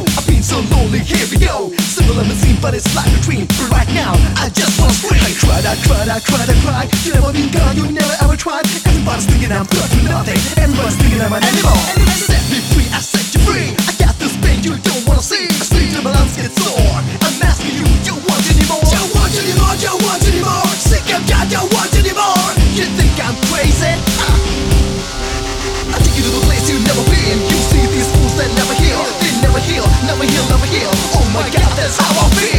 I've been so lonely, here we go. Simple and seem, but it's like a dream. But right now, I just wanna scream. I cried, I cried, I cried, I cried. You never been gone, you never ever tried. Everybody's thinking I'm good for nothing. Everybody's thinking I'm an animal. Set me free, I set you free. I got this pain you don't wanna see. I speak to my lungs get sore. I'm asking you, you want anymore? You want anymore? You want anymore? Sick of God, you want anymore? You think I'm crazy? I take you to the place you've never been. You see these fools that never heal. They never heal, never heal, never heal. Oh my God, that's how I feel.